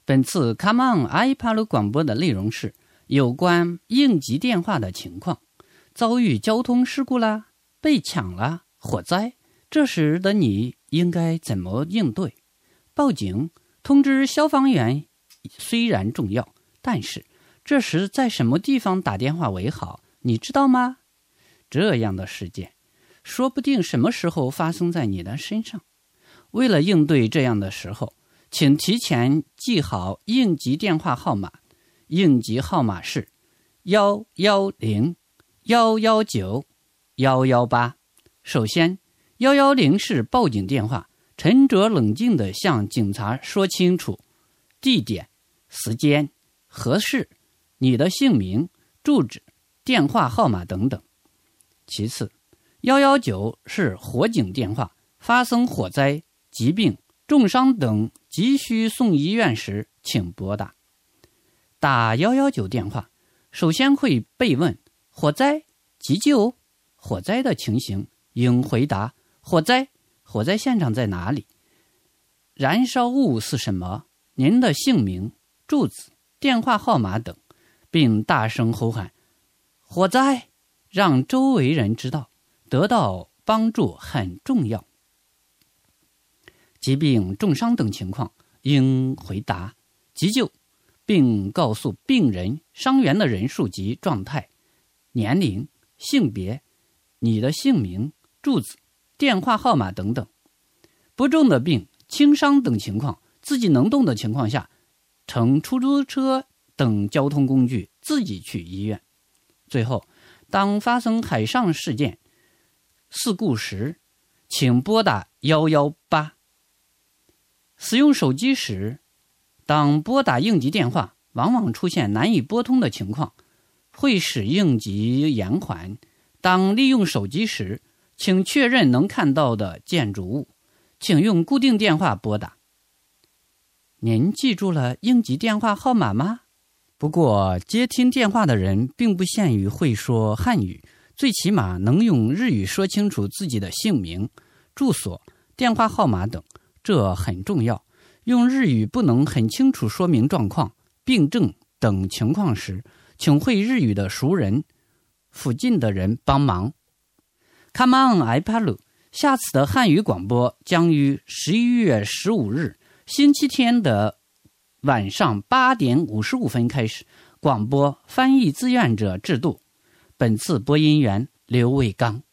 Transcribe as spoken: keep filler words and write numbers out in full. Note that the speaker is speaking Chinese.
本次 Come on iPalu 广播的内容是有关应急电话的情况，遭遇交通事故啦，被抢啦，火灾，这时的你应该怎么应对？报警，通知消防员虽然重要，但是这时在什么地方打电话为好，你知道吗？这样的事件说不定什么时候发生在你的身上。为了应对这样的时候，请提前记好应急电话号码，应急号码是幺幺零、幺幺九、幺幺八。首先，幺幺零是报警电话，沉着冷静地向警察说清楚地点、时间、何事、你的姓名、住址、电话号码等等。其次，幺幺九是火警电话，发生火灾、疾病、重伤等急需送医院时请拨打。打幺幺九电话，首先会被问火灾、急救、火灾的情形，应回答火灾，火灾现场在哪里？燃烧物是什么？您的姓名、住址、电话号码等，并大声吼喊火灾，让周围人知道，得到帮助很重要。疾病、重伤等情况应回答急救，并告诉病人伤员的人数及状态、年龄、性别、你的姓名、住址、电话号码等等。不重的病、轻伤等情况，自己能动的情况下，乘出租车等交通工具自己去医院。最后，当发生海上事件事故时，请拨打一一八。使用手机时，当拨打应急电话，往往出现难以拨通的情况，会使应急延缓。当利用手机时，请确认能看到的建筑物，请用固定电话拨打。您记住了应急电话号码吗？不过接听电话的人并不限于会说汉语，最起码能用日语说清楚自己的姓名、住所、电话号码等，这很重要。用日语不能很清楚说明状况、病症等情况时，请会日语的熟人、附近的人帮忙。Come on iPalu， 下次的汉语广播将于十一月十五日星期天的晚上八点五十五分开始广播翻译志愿者制度。本次播音员刘卫刚。